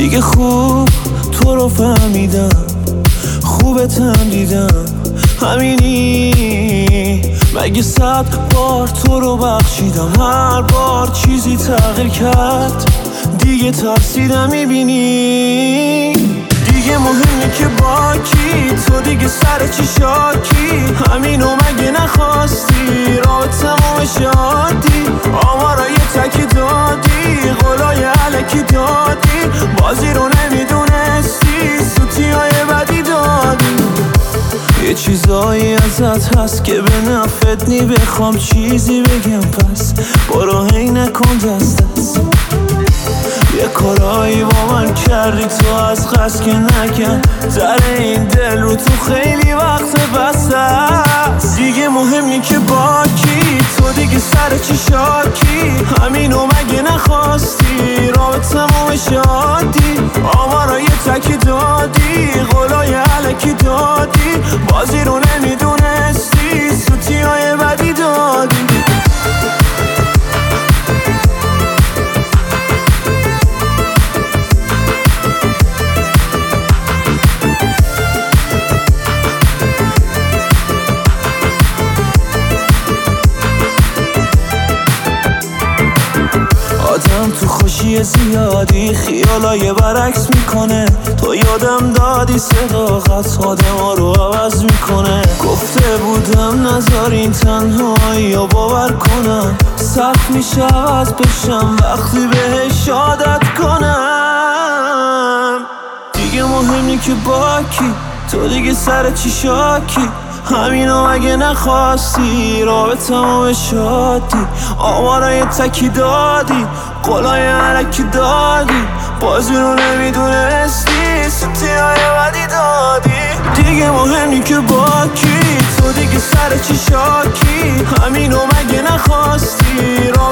دیگه خوب تو رو فهمیدم، خوبتم دیدم، همینی. مگه 100 بار تو رو بخشیدم، هر بار چیزی تغییر کرد، دیگه ترسیدم. میبینی دیگه مهمه که با کی، تو دیگه سر چی شاکی، همینو مگه نخواستی، رابطمو شادی، آمارای تکی دادی، قولای علکی دادی، بازی رو نمیدونستی، سوتی های بدی دادی. یه چیزایی ازت هست که به نفت نی، بخوام چیزی بگم پس برو هی نکن دست دست. یه کارایی با من کردی تو از قصد که نکن، در این دل رو تو خیلی وقت بسته است. دیگه مهمی که با کی، تو دیگه سر چی شاکی، همینو مگه نخواستی، رابطمو شادی، آمارای تکی دادی، قولای علکی دادی، بازی رو نمیدونستی، سوتی های بدی دادی. آدم تو خوشی زیادی خیالای برعکس میکنه، تو یادم دادی صداقت آدم رو عوض میکنه. گفته بودم نذارین تنهایی رو باور کنم، سخت میشه عوض بشم وقتی بهش عادت کنم. دیگه مهمی که با کی، تو دیگه سر چی شاکی، همینو مگه نخواستی، رابطمو شادی، آمارای تکی دادی، قولای علکی دادی، بازی رو نمیدونستی، سوتی های بدی دادی. دیگه مهمی که با کی، تو دیگه سر چی شاکی، همینو مگه نخواستی،